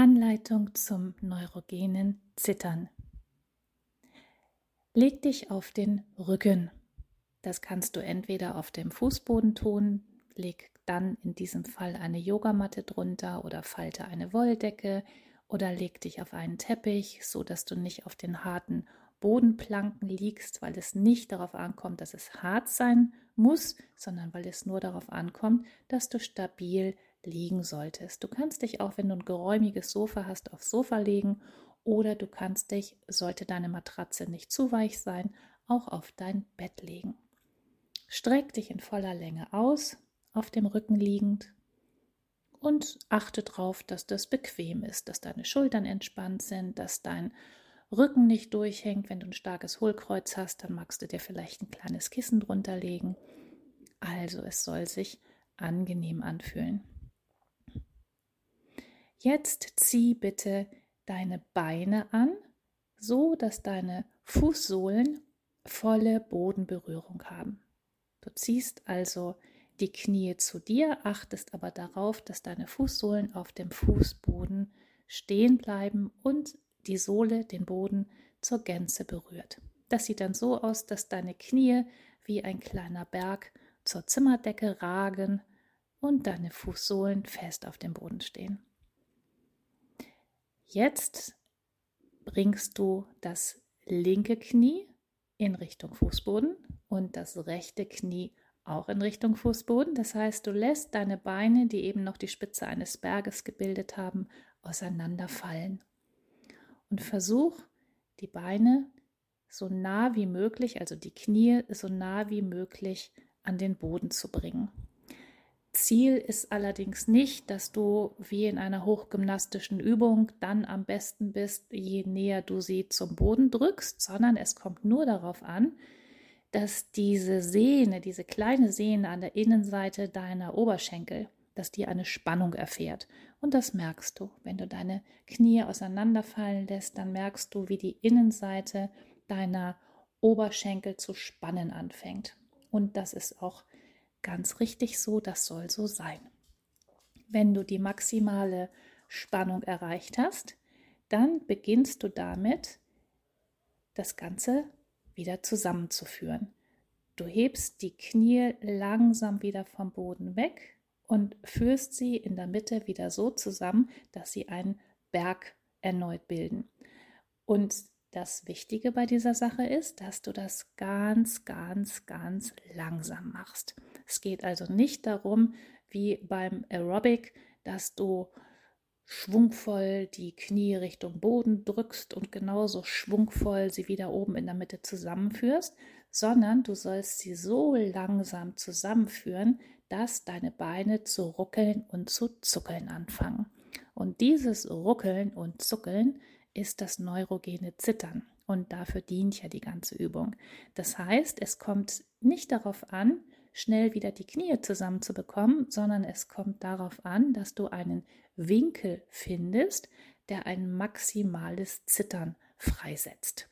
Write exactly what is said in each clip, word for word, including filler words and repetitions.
Anleitung zum neurogenen Zittern. Leg dich auf den Rücken. Das kannst du entweder auf dem Fußboden tun, leg dann in diesem Fall eine Yogamatte drunter oder falte eine Wolldecke oder leg dich auf einen Teppich, so dass du nicht auf den harten Bodenplanken liegst, weil es nicht darauf ankommt, dass es hart sein muss, sondern weil es nur darauf ankommt, dass du stabil liegen solltest. Du kannst dich auch, wenn du ein geräumiges Sofa hast, aufs Sofa legen oder du kannst dich, sollte deine Matratze nicht zu weich sein, auch auf dein Bett legen. Streck dich in voller Länge aus, auf dem Rücken liegend und achte darauf, dass das bequem ist, dass deine Schultern entspannt sind, dass dein Rücken nicht durchhängt. Wenn du ein starkes Hohlkreuz hast, dann magst du dir vielleicht ein kleines Kissen drunter legen. Also es soll sich angenehm anfühlen. Jetzt zieh bitte deine Beine an, so dass deine Fußsohlen volle Bodenberührung haben. Du ziehst also die Knie zu dir, achtest aber darauf, dass deine Fußsohlen auf dem Fußboden stehen bleiben und die Sohle den Boden zur Gänze berührt. Das sieht dann so aus, dass deine Knie wie ein kleiner Berg zur Zimmerdecke ragen und deine Fußsohlen fest auf dem Boden stehen. Jetzt bringst du das linke Knie in Richtung Fußboden und das rechte Knie auch in Richtung Fußboden. Das heißt, du lässt deine Beine, die eben noch die Spitze eines Berges gebildet haben, auseinanderfallen. Und versuch, die Beine so nah wie möglich, also die Knie so nah wie möglich an den Boden zu bringen. Ziel ist allerdings nicht, dass du wie in einer hochgymnastischen Übung dann am besten bist, je näher du sie zum Boden drückst, sondern es kommt nur darauf an, dass diese Sehne, diese kleine Sehne an der Innenseite deiner Oberschenkel, dass die eine Spannung erfährt. Und das merkst du, wenn du deine Knie auseinanderfallen lässt, dann merkst du, wie die Innenseite deiner Oberschenkel zu spannen anfängt. Und das ist auch ganz richtig so, das soll so sein. Wenn du die maximale Spannung erreicht hast, dann beginnst du damit, das Ganze wieder zusammenzuführen. Du hebst die Knie langsam wieder vom Boden weg und führst sie in der Mitte wieder so zusammen, dass sie einen Berg erneut bilden. Und das Wichtige bei dieser Sache ist, dass du das ganz, ganz, ganz langsam machst. Es geht also nicht darum, wie beim Aerobic, dass du schwungvoll die Knie Richtung Boden drückst und genauso schwungvoll sie wieder oben in der Mitte zusammenführst, sondern du sollst sie so langsam zusammenführen, dass deine Beine zu ruckeln und zu zuckeln anfangen. Und dieses Ruckeln und Zuckeln ist das neurogene Zittern und dafür dient ja die ganze Übung. Das heißt, es kommt nicht darauf an, schnell wieder die Knie zusammenzubekommen, sondern es kommt darauf an, dass du einen Winkel findest, der ein maximales Zittern freisetzt.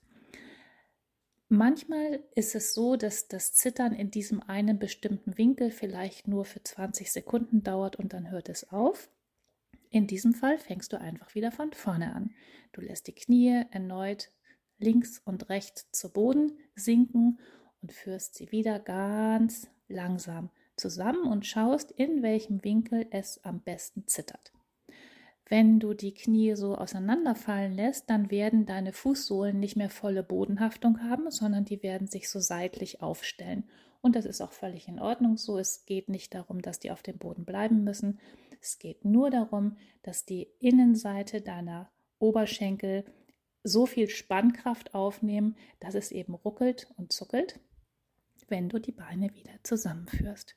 Manchmal ist es so, dass das Zittern in diesem einen bestimmten Winkel vielleicht nur für zwanzig Sekunden dauert und dann hört es auf. In diesem Fall fängst du einfach wieder von vorne an. Du lässt die Knie erneut links und rechts zu Boden sinken und führst sie wieder ganz langsam zusammen und schaust, in welchem Winkel es am besten zittert. Wenn du die Knie so auseinanderfallen lässt, dann werden deine Fußsohlen nicht mehr volle Bodenhaftung haben, sondern die werden sich so seitlich aufstellen. Und das ist auch völlig in Ordnung so. Es geht nicht darum, dass die auf dem Boden bleiben müssen. Es geht nur darum, dass die Innenseite deiner Oberschenkel so viel Spannkraft aufnehmen, dass es eben ruckelt und zuckelt, wenn du die Beine wieder zusammenführst.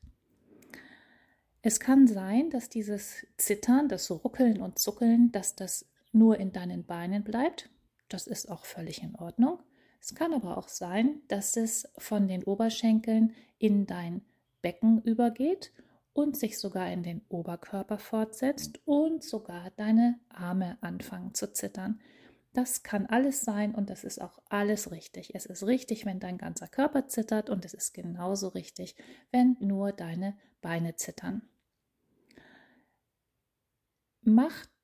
Es kann sein, dass dieses Zittern, das Ruckeln und Zuckeln, dass das nur in deinen Beinen bleibt. Das ist auch völlig in Ordnung. Es kann aber auch sein, dass es von den Oberschenkeln in dein Becken übergeht und sich sogar in den Oberkörper fortsetzt und sogar deine Arme anfangen zu zittern. Das kann alles sein und das ist auch alles richtig. Es ist richtig, wenn dein ganzer Körper zittert und es ist genauso richtig, wenn nur deine Beine zittern. Mach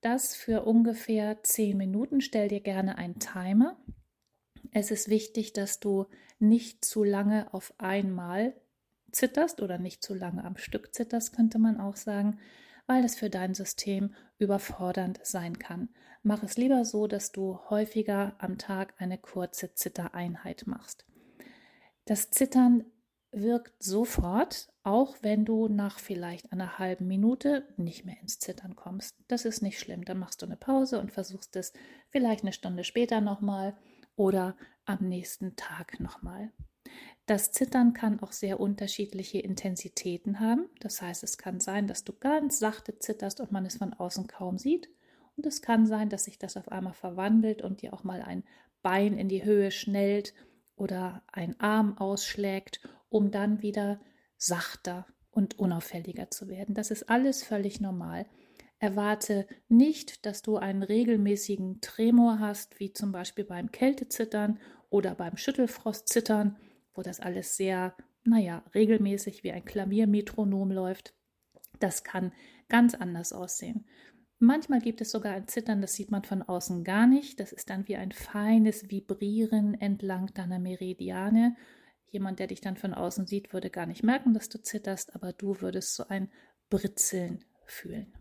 das für ungefähr zehn Minuten. Stell dir gerne einen Timer. Es ist wichtig, dass du nicht zu lange auf einmal zitterst oder nicht zu lange am Stück zitterst, könnte man auch sagen, weil das für dein System überfordernd sein kann. Mach es lieber so, dass du häufiger am Tag eine kurze Zittereinheit machst. Das Zittern wirkt sofort, auch wenn du nach vielleicht einer halben Minute nicht mehr ins Zittern kommst. Das ist nicht schlimm. Dann machst du eine Pause und versuchst es vielleicht eine Stunde später nochmal oder am nächsten Tag nochmal. Das Zittern kann auch sehr unterschiedliche Intensitäten haben. Das heißt, es kann sein, dass du ganz sachte zitterst und man es von außen kaum sieht. Und es kann sein, dass sich das auf einmal verwandelt und dir auch mal ein Bein in die Höhe schnellt oder ein Arm ausschlägt, um dann wieder sachter und unauffälliger zu werden. Das ist alles völlig normal. Erwarte nicht, dass du einen regelmäßigen Tremor hast, wie zum Beispiel beim Kältezittern oder beim Schüttelfrostzittern, wo das alles sehr, naja, regelmäßig wie ein Klaviermetronom läuft. Das kann ganz anders aussehen. Manchmal gibt es sogar ein Zittern, das sieht man von außen gar nicht. Das ist dann wie ein feines Vibrieren entlang deiner Meridiane. Jemand, der dich dann von außen sieht, würde gar nicht merken, dass du zitterst, aber du würdest so ein Britzeln fühlen.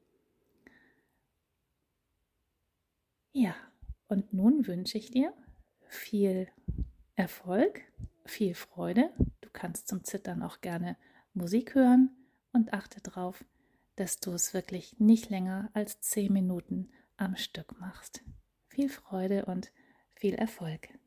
Ja, und nun wünsche ich dir viel Erfolg, viel Freude. Du kannst zum Zittern auch gerne Musik hören und achte darauf, dass du es wirklich nicht länger als zehn Minuten am Stück machst. Viel Freude und viel Erfolg.